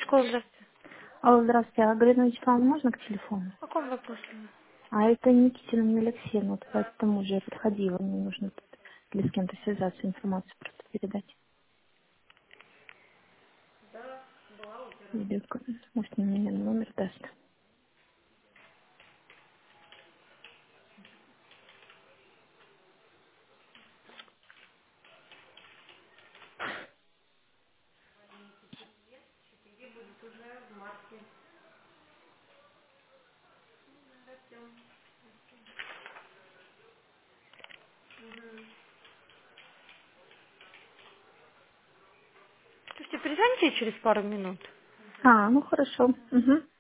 школа, здравствуйте. Алло, здравствуйте. А Галина Вячеславовна, можно к телефону? По какому вопросу? А это Никитина мне Алексеевна, вот поэтому уже я подходила. Мне нужно тут или с кем-то связаться, информацию просто передать. Или, может, на меня номер даст. Слушайте, перезвоните через пару минут. А, ну хорошо. Угу.